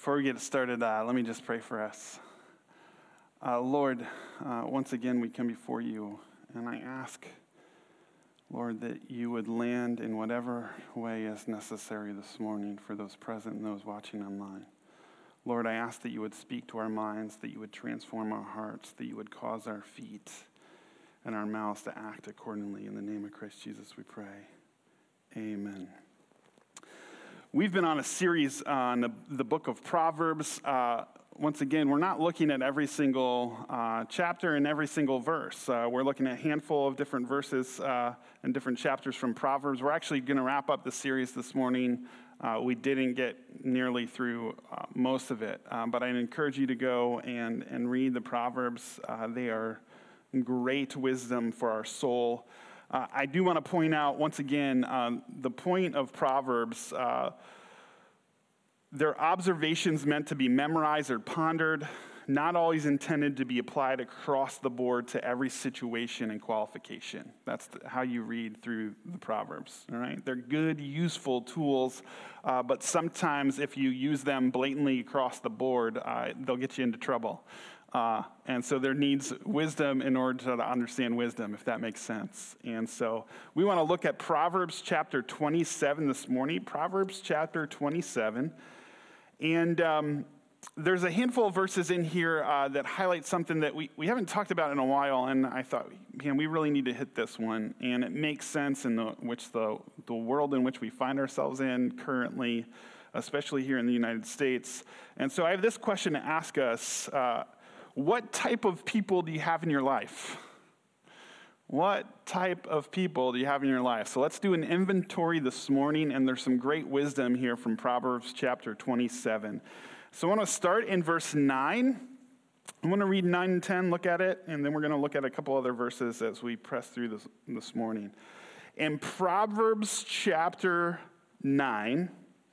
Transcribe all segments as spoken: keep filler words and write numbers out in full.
Before we get started, uh, let me just pray for us. Uh, Lord, uh, once again we come before you, and I ask, Lord, that you would land in whatever way is necessary this morning for those present and those watching online. Lord, I ask that you would speak to our minds, that you would transform our hearts, that you would cause our feet and our mouths to act accordingly. In the name of Christ Jesus we pray. Amen. We've been on a series on the, the book of Proverbs. Uh, once again, we're not looking at every single uh, chapter and every single verse. Uh, we're looking at a handful of different verses uh, and different chapters from Proverbs. We're actually going to wrap up the series this morning. Uh, we didn't get nearly through uh, most of it, um, but I'd encourage you to go and, and read the Proverbs. Uh, they are great wisdom for our soul. Uh, I do want to point out, once again, um, the point of Proverbs, uh, they're observations meant to be memorized or pondered, not always intended to be applied across the board to every situation and qualification. That's the, how you read through the Proverbs, all right? They're good, useful tools, uh, but sometimes if you use them blatantly across the board, uh, they'll get you into trouble. Uh, and so there needs wisdom in order to understand wisdom, if that makes sense. And so we want to look at Proverbs chapter twenty-seven this morning, Proverbs chapter twenty-seven. And um, there's a handful of verses in here uh, that highlight something that we, we haven't talked about in a while, and I thought, man, we really need to hit this one. And it makes sense in the which the, the world in which we find ourselves in currently, especially here in the United States. And so I have this question to ask us. Uh, What type of people do you have in your life? What type of people do you have in your life? So let's do an inventory this morning, and there's some great wisdom here from Proverbs chapter twenty-seven. So I want to start in verse nine. I want to read nine and ten, look at it, and then we're going to look at a couple other verses as we press through this, this morning. In Proverbs chapter nine,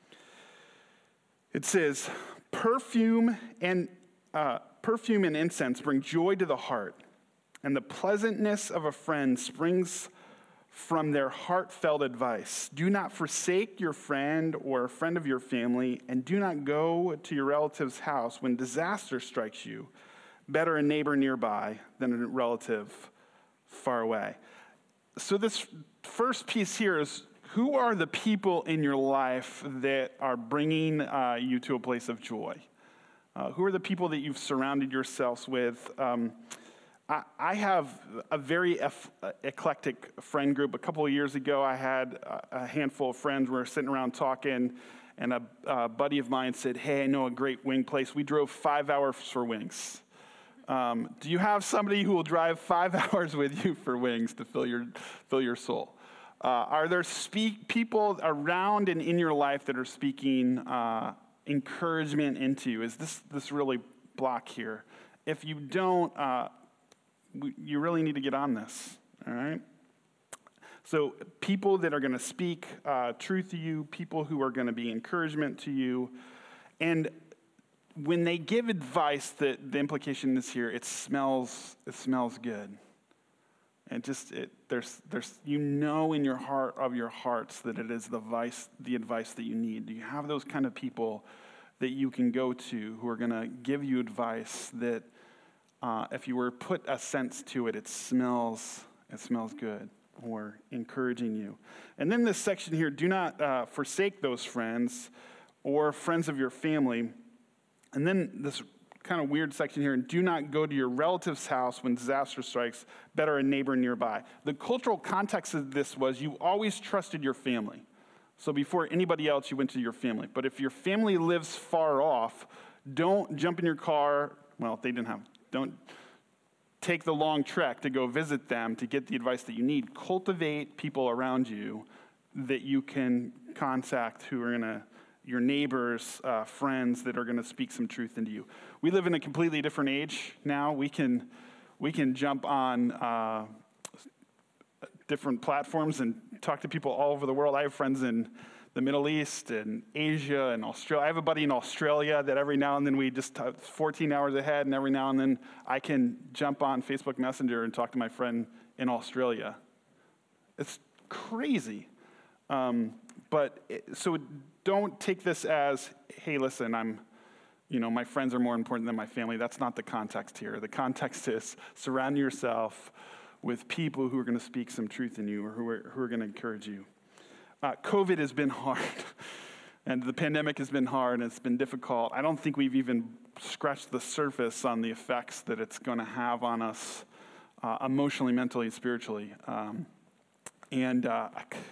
it says, perfume and... Uh, Perfume and incense bring joy to the heart, and the pleasantness of a friend springs from their heartfelt advice. Do not forsake your friend or a friend of your family, and do not go to your relative's house when disaster strikes you. Better a neighbor nearby than a relative far away. So this first piece here is, who are the people in your life that are bringing uh, you to a place of joy? Uh, who are the people that you've surrounded yourselves with? Um, I, I have a very ef- eclectic friend group. A couple of years ago, I had a handful of friends. We were sitting around talking, and a, a buddy of mine said, hey, I know a great wing place. We drove five hours for wings. Um, do you have somebody who will drive five hours with you for wings to fill your fill your soul? Uh, are there speak people around and in your life that are speaking uh encouragement into you? Is this this really block here? If you don't, uh, we, you really need to get on this, all right? So people that are going to speak uh, truth to you, people who are going to be encouragement to you, and when they give advice, that the implication is here, it smells it smells good. And just it, there's there's you know in your heart of your hearts that it is the advice the advice that you need. Do you have those kind of people that you can go to who are going to give you advice that uh, if you were put a sense to it, it smells it smells good, or encouraging you? And then this section here: do not uh, forsake those friends or friends of your family. And then this kind of weird section here, and do not go to your relative's house when disaster strikes, better a neighbor nearby. The cultural context of this was you always trusted your family. So before anybody else, you went to your family. But if your family lives far off, don't jump in your car. Well, they didn't have, don't take the long trek to go visit them to get the advice that you need. Cultivate people around you that you can contact who are going to, your neighbors, uh, friends that are going to speak some truth into you. We live in a completely different age now. We can we can jump on uh, different platforms and talk to people all over the world. I have friends in the Middle East and Asia and Australia. I have a buddy in Australia that every now and then we just talk fourteen hours ahead, and every now and then I can jump on Facebook Messenger and talk to my friend in Australia. It's crazy. Um, but it, so don't take this as, hey, listen, I'm you know, my friends are more important than my family. That's not the context here. The context is surround yourself with people who are going to speak some truth in you or who are, who are going to encourage you. Uh, COVID has been hard, and the pandemic has been hard, and it's been difficult. I don't think we've even scratched the surface on the effects that it's going to have on us uh, emotionally, mentally, spiritually. Um, and uh,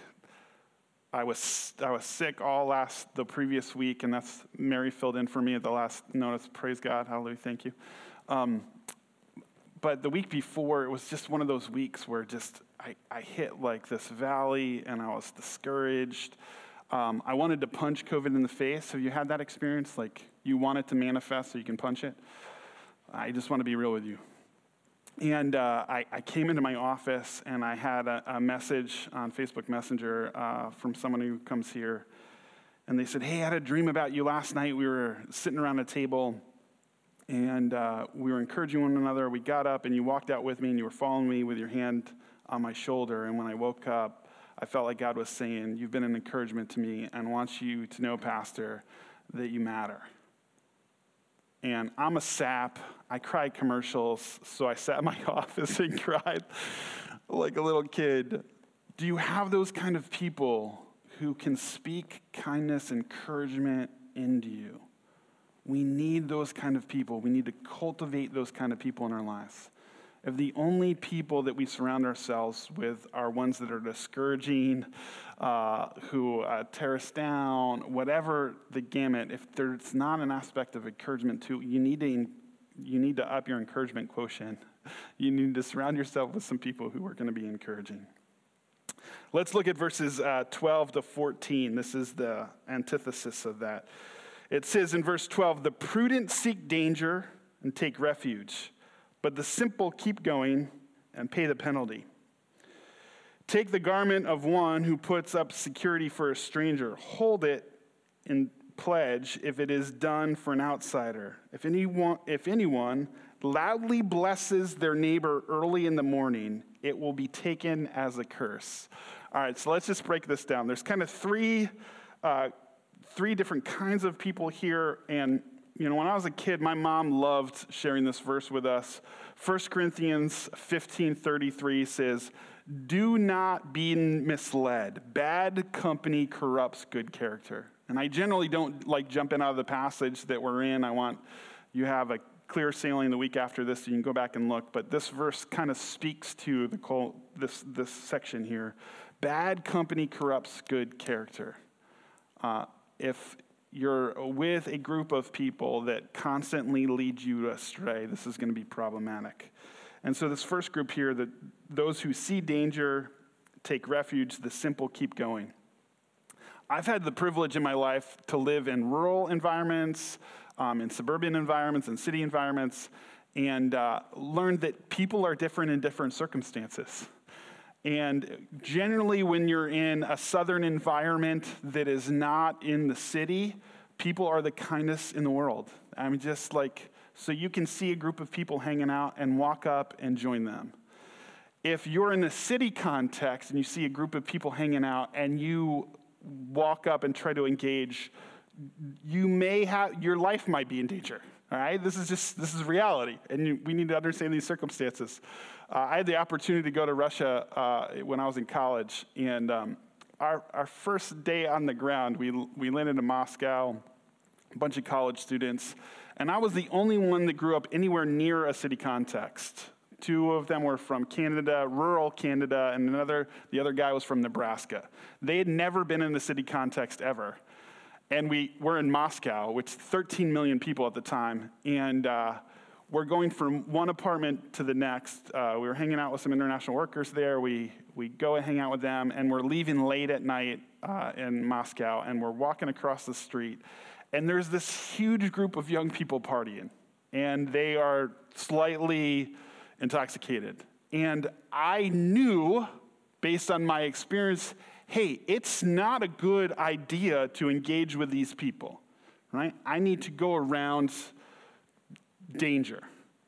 I was I was sick all last the previous week, and that's Mary filled in for me at the last notice. Praise God, hallelujah, thank you. Um, but the week before, it was just one of those weeks where just I, I hit like this valley, and I was discouraged. Um, I wanted to punch COVID in the face. Have you had that experience? Like you want it to manifest so you can punch it? I just want to be real with you. And uh, I, I came into my office, and I had a, a message on Facebook Messenger uh, from someone who comes here. And they said, hey, I had a dream about you last night. We were sitting around a table, and uh, we were encouraging one another. We got up, and you walked out with me, and you were following me with your hand on my shoulder. And when I woke up, I felt like God was saying, you've been an encouragement to me, and I want you to know, Pastor, that you matter. And I'm a sap. I cry commercials, so I sat in my office and cried like a little kid. Do you have those kind of people who can speak kindness, encouragement into you? We need those kind of people. We need to cultivate those kind of people in our lives. If the only people that we surround ourselves with are ones that are discouraging, uh, who uh, tear us down, whatever the gamut, if there's not an aspect of encouragement too, you need to you need to up your encouragement quotient. You need to surround yourself with some people who are going to be encouraging. Let's look at verses uh, twelve to fourteen. This is the antithesis of that. It says in verse twelve, the prudent seek danger and take refuge, but the simple keep going and pay the penalty. Take the garment of one who puts up security for a stranger. Hold it in pledge if it is done for an outsider. If anyone, if anyone loudly blesses their neighbor early in the morning, it will be taken as a curse. All right, so let's just break this down. There's kind of three, uh, three different kinds of people here, and you know, when I was a kid, my mom loved sharing this verse with us. First Corinthians fifteen thirty-three says, do not be misled. Bad company corrupts good character. And I generally don't like jumping out of the passage that we're in. I want you have a clear sailing the week after this, so you can go back and look. But this verse kind of speaks to the this this section here. Bad company corrupts good character. Uh, if you're with a group of people that constantly lead you astray, this is going to be problematic. And so this first group here, that those who see danger take refuge, the simple keep going. I've had the privilege in my life to live in rural environments, um, in suburban environments, and city environments, and uh, learned that people are different in different circumstances. And generally, when you're in a southern environment that is not in the city, people are the kindest in the world. I mean, just like, so you can see a group of people hanging out and walk up and join them. If you're in a city context and you see a group of people hanging out and you walk up and try to engage, you may have, your life might be in danger. All right, this is just, this is reality, and you, we need to understand these circumstances. Uh, I had the opportunity to go to Russia uh, when I was in college, and um, our our first day on the ground, we we landed in Moscow, a bunch of college students, and I was the only one that grew up anywhere near a city context. Two of them were from Canada, rural Canada, and another, the other guy was from Nebraska. They had never been in the city context ever. And we were in Moscow, which is thirteen million people at the time, and uh, we're going from one apartment to the next. Uh, we were hanging out with some international workers there. We we go and hang out with them, and we're leaving late at night uh, in Moscow, and we're walking across the street, and there's this huge group of young people partying, and they are slightly intoxicated. And I knew, based on my experience, hey, it's not a good idea to engage with these people, right? I need to go around danger.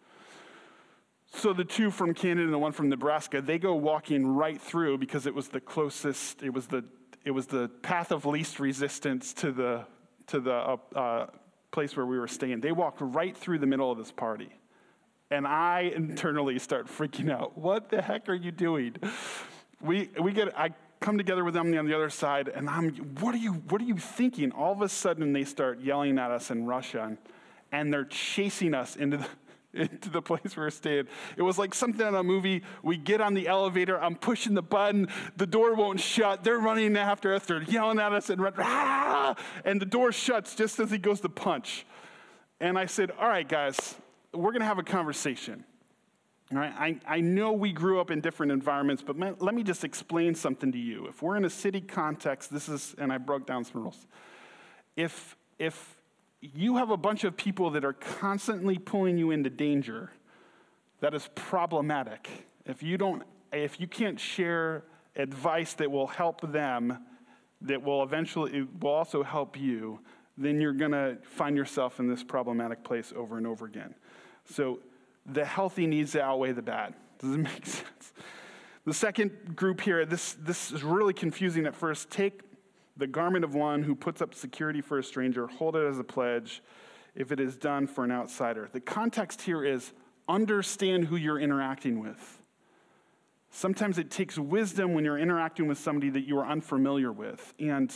So the two from Canada and the one from Nebraska, they go walking right through because it was the closest, it was the it was the path of least resistance to the to the uh, uh, place where we were staying. They walked right through the middle of this party. And I internally start freaking out. What the heck are you doing? We we get I come together with them on the other side, and I'm, what are you what are you thinking? All of a sudden, they start yelling at us in Russian, and they're chasing us into the into the place we were staying. It was like something in a movie. We get on the elevator. I'm pushing the button. The door won't shut. They're running after us. They're yelling at us and run, ah! And the door shuts just as he goes to punch. And I said, all right, guys, we're going to have a conversation. All right? I, I know we grew up in different environments, but man, let me just explain something to you. If we're in a city context, this is, and I broke down some rules. If, if you have a bunch of people that are constantly pulling you into danger, that is problematic. If you don't, if you can't share advice that will help them, that will eventually, will also help you, then you're going to find yourself in this problematic place over and over again. So the healthy needs to outweigh the bad. Does it make sense? The second group here, this, this is really confusing at first. Take the garment of one who puts up security for a stranger, hold it as a pledge if it is done for an outsider. The context here is understand who you're interacting with. Sometimes it takes wisdom when you're interacting with somebody that you are unfamiliar with. And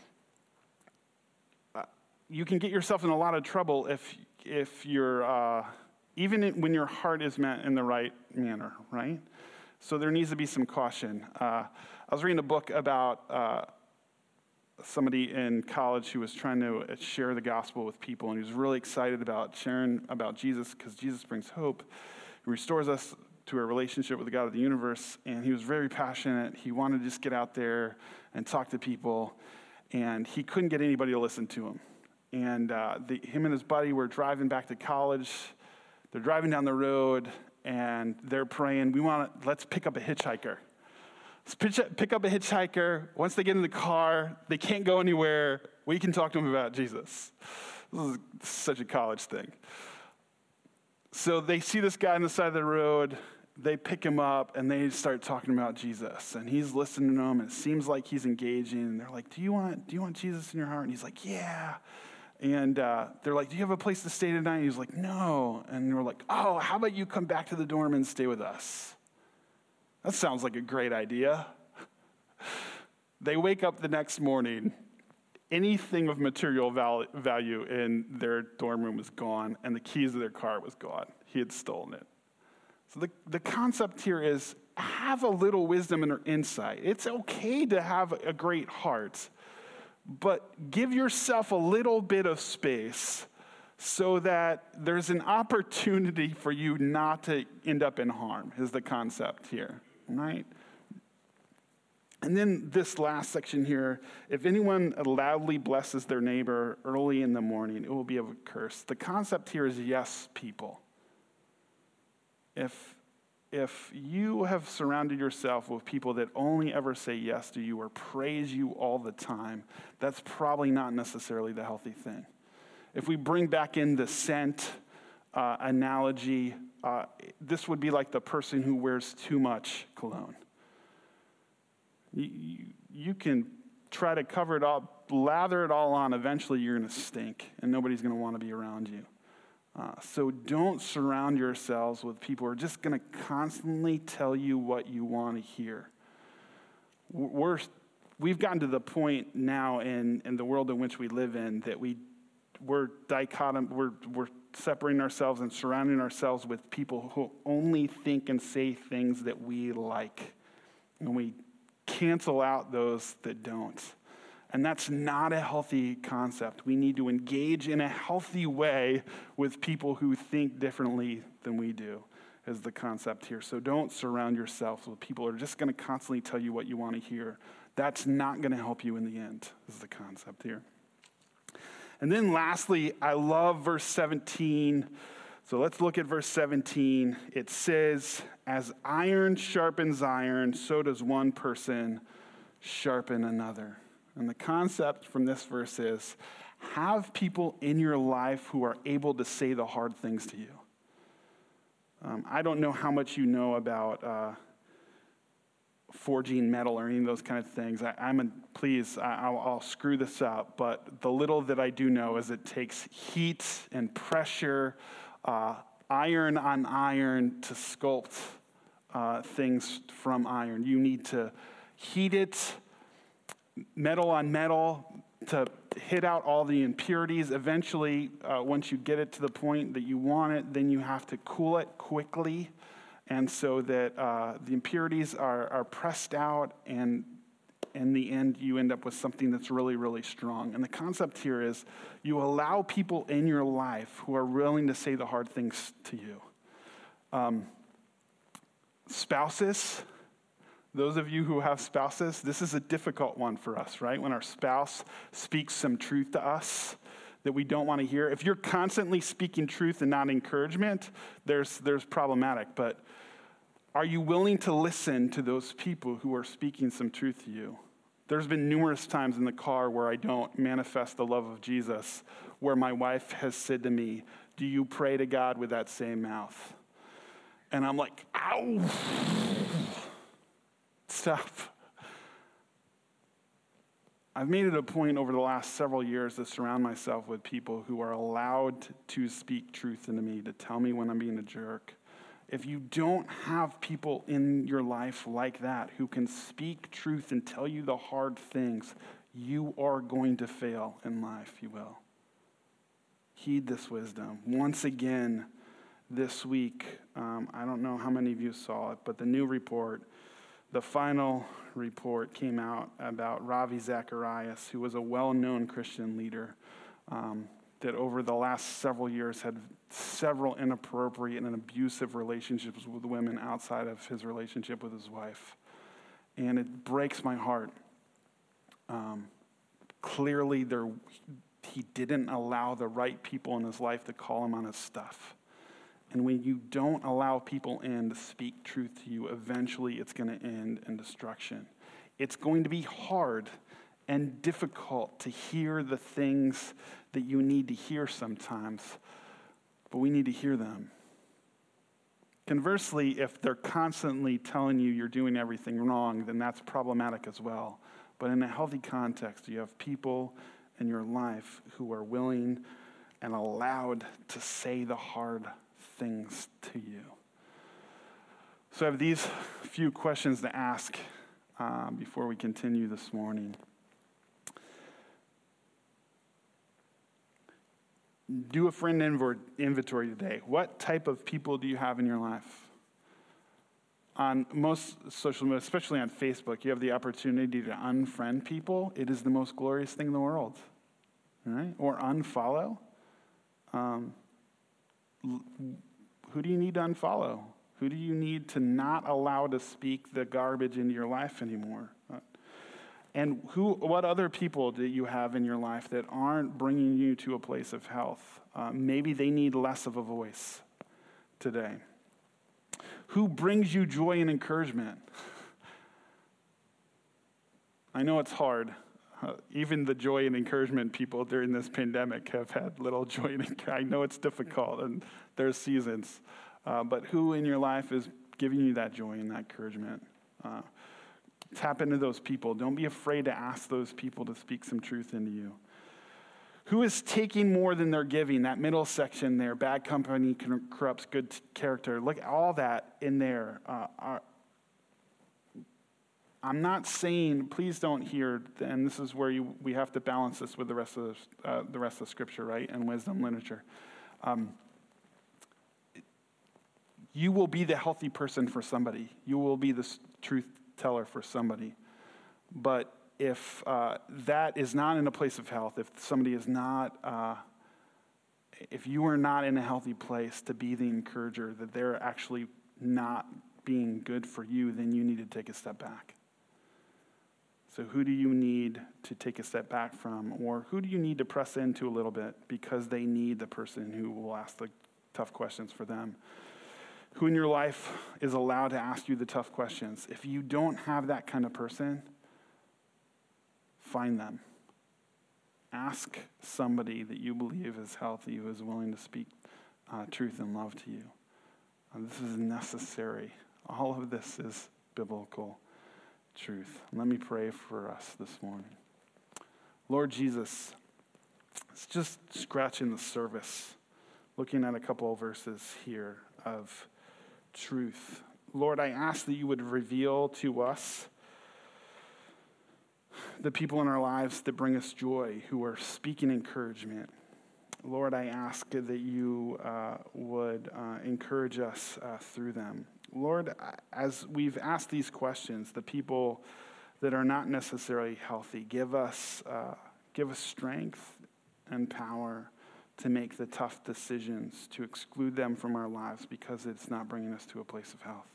uh, you can get yourself in a lot of trouble if, if you're, uh, even when your heart is meant in the right manner, right? So there needs to be some caution. Uh, I was reading a book about uh, somebody in college who was trying to share the gospel with people, and he was really excited about sharing about Jesus because Jesus brings hope. He restores us to a relationship with the God of the universe, and he was very passionate. He wanted to just get out there and talk to people, and he couldn't get anybody to listen to him. And uh, the, him and his buddy were driving back to college. They're driving down the road, and they're praying, we want to, let's pick up a hitchhiker. Let's pick up a hitchhiker. Once they get in the car, they can't go anywhere. We can talk to them about Jesus. This is such a college thing. So they see this guy on the side of the road. They pick him up, and they start talking about Jesus. And he's listening to them, and it seems like he's engaging. And they're like, do you want, do you want Jesus in your heart? And he's like, yeah. And uh, they're like, do you have a place to stay tonight? And he's like, no. And we're like, oh, how about you come back to the dorm and stay with us? That sounds like a great idea. They wake up the next morning. Anything of material val- value in their dorm room was gone, and the keys to their car was gone. He had stolen it. So the, the concept here is have a little wisdom and insight. It's okay to have a great heart, but give yourself a little bit of space so that there's an opportunity for you not to end up in harm, is the concept here, right? And then this last section here, if anyone loudly blesses their neighbor early in the morning, it will be a curse. The concept here is yes, people. If, if you have surrounded yourself with people that only ever say yes to you or praise you all the time, that's probably not necessarily the healthy thing. If we bring back in the scent uh, analogy, uh, this would be like the person who wears too much cologne. You, you, you can try to cover it all, lather it all on. Eventually, you're going to stink, and nobody's going to want to be around you. Uh, so don't surround yourselves with people who are just going to constantly tell you what you want to hear. We're, we've gotten to the point now in, in the world in which we live in that we, we're dichotom, we're, we're separating ourselves and surrounding ourselves with people who only think and say things that we like. And we cancel out those that don't. And that's not a healthy concept. We need to engage in a healthy way with people who think differently than we do, is the concept here. So don't surround yourself with people who are just going to constantly tell you what you want to hear. That's not going to help you in the end, is the concept here. And then lastly, I love verse seventeen. So let's look at verse seventeen. It says, as iron sharpens iron, so does one person sharpen another. And the concept from this verse is, have people in your life who are able to say the hard things to you. Um, I don't know how much you know about uh, forging metal or any of those kind of things. I, I'm a, please, I, I'll, I'll screw this up, but the little that I do know is it takes heat and pressure, uh, iron on iron to sculpt uh, things from iron. You need to heat it, metal on metal, to hit out all the impurities. Eventually, uh, once you get it to the point that you want it, then you have to cool it quickly, and so that uh, the impurities are, are pressed out, and in the end, you end up with something that's really, really strong. And the concept here is you allow people in your life who are willing to say the hard things to you. Um, spouses, those of you who have spouses, this is a difficult one for us, right? When our spouse speaks some truth to us that we don't want to hear. If you're constantly speaking truth and not encouragement, there's there's problematic. But are you willing to listen to those people who are speaking some truth to you? There's been numerous times in the car where I don't manifest the love of Jesus, where my wife has said to me, "Do you pray to God with that same mouth?" And I'm like, ow, stop. I've made it a point over the last several years to surround myself with people who are allowed to speak truth into me, to tell me when I'm being a jerk. If you don't have people in your life like that who can speak truth and tell you the hard things, you are going to fail in life, you will. Heed this wisdom. Once again, this week, um, I don't know how many of you saw it, but the new report, the final report came out about Ravi Zacharias, who was a well-known Christian leader um, that over the last several years had several inappropriate and abusive relationships with women outside of his relationship with his wife. And it breaks my heart. Um, clearly, there, he didn't allow the right people in his life to call him on his stuff. And when you don't allow people in to speak truth to you, eventually it's going to end in destruction. It's going to be hard and difficult to hear the things that you need to hear sometimes, but we need to hear them. Conversely, if they're constantly telling you you're doing everything wrong, then that's problematic as well. But in a healthy context, you have people in your life who are willing and allowed to say the hard things to you. So I have these few questions to ask uh, before we continue this morning. Do a friend inv- inventory today. What type of people do you have in your life? On most social media, especially on Facebook, you have the opportunity to unfriend people. It is the most glorious thing in the world, right? Or unfollow. Um, who do you need to unfollow? Who do you need to not allow to speak the garbage into your life anymore? And who? What other people do you have in your life that aren't bringing you to a place of health? Uh, maybe they need less of a voice today. Who brings you joy and encouragement? I know it's hard. Uh, even the joy and encouragement people during this pandemic have had little joy and encouragement. I know it's difficult, and there's seasons. Uh, but who in your life is giving you that joy and that encouragement? Uh, tap into those people. Don't be afraid to ask those people to speak some truth into you. Who is taking more than they're giving? That middle section there, bad company corrupts good t- character. Look at all that in there. Uh, are, I'm not saying, please don't hear, and this is where you, we have to balance this with the rest of the, uh, the rest of Scripture, right, and wisdom literature. Um, you will be the healthy person for somebody. You will be the truth teller for somebody. But if uh, that is not in a place of health, if somebody is not, uh, if you are not in a healthy place to be the encourager, that they're actually not being good for you, then you need to take a step back. So who do you need to take a step back from? Or who do you need to press into a little bit because they need the person who will ask the tough questions for them? Who in your life is allowed to ask you the tough questions? If you don't have that kind of person, find them. Ask somebody that you believe is healthy, who is willing to speak uh, truth and love to you. Uh, this is necessary. All of this is biblical. truth. Let me pray for us this morning. Lord Jesus, it's just scratching the surface, looking at a couple of verses here of truth. Lord, I ask that you would reveal to us the people in our lives that bring us joy, who are speaking encouragement. Lord, I ask that you uh, would uh, encourage us uh, through them. Lord, as we've asked these questions, the people that are not necessarily healthy, give us, uh, give us strength and power to make the tough decisions, to exclude them from our lives because it's not bringing us to a place of health.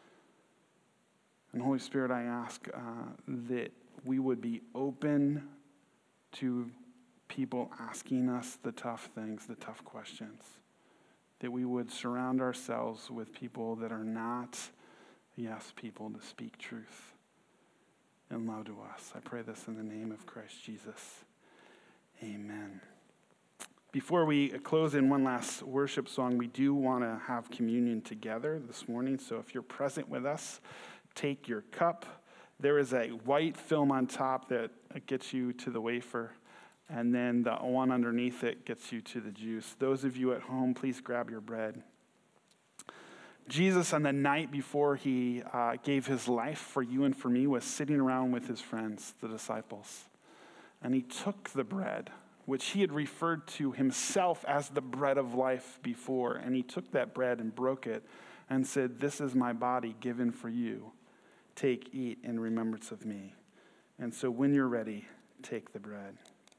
And Holy Spirit, I ask uh, that we would be open to people asking us the tough things, the tough questions. That we would surround ourselves with people that are not yes people to speak truth and love to us. I pray this in the name of Christ Jesus. Amen. Before we close in one last worship song, we do want to have communion together this morning. So if you're present with us, take your cup. There is a white film on top that gets you to the wafer, and then the one underneath it gets you to the juice. Those of you at home, please grab your bread. Jesus, on the night before he uh, gave his life for you and for me, was sitting around with his friends, the disciples. And he took the bread, which he had referred to himself as the bread of life before, and he took that bread and broke it and said, "This is my body given for you. Take, eat in remembrance of me." And so when you're ready, take the bread.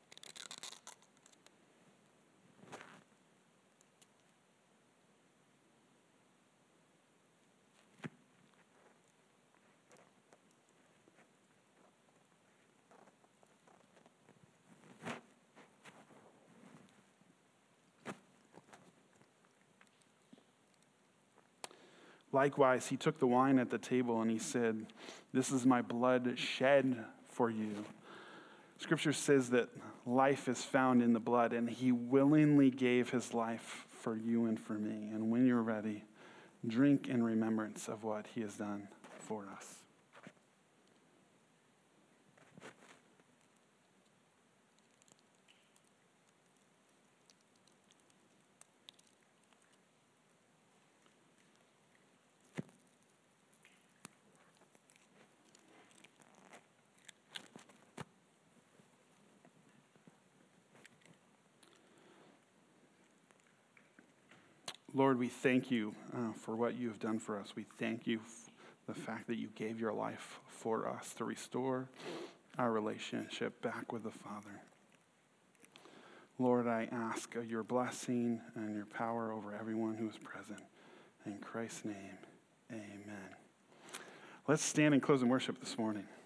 Likewise, he took the wine at the table and he said, "This is my blood shed for you." Scripture says that life is found in the blood, and he willingly gave his life for you and for me. And when you're ready, drink in remembrance of what he has done for us. Lord, we thank you uh, for what you have done for us. We thank you for the fact that you gave your life for us to restore our relationship back with the Father. Lord, I ask your blessing and your power over everyone who is present. In Christ's name, amen. Let's stand and close in worship this morning.